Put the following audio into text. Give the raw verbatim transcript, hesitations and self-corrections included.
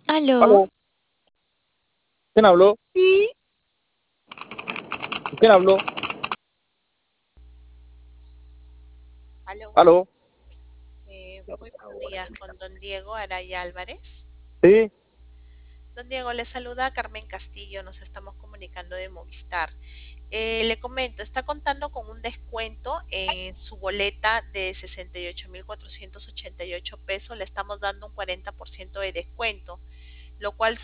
Aló, ¿Aló? ¿Quién habló? sí, ¿Quién habló? aló, ¿Aló? eh, muy buenos días con don Diego Araya Álvarez. Sí, Don Diego, le saluda Carmen Castillo, nos estamos comunicando de Movistar. Eh, le comento, está contando con un descuento en su boleta de sesenta y ocho mil cuatrocientos ochenta y ocho pesos, le estamos dando un cuarenta por ciento de descuento, lo cual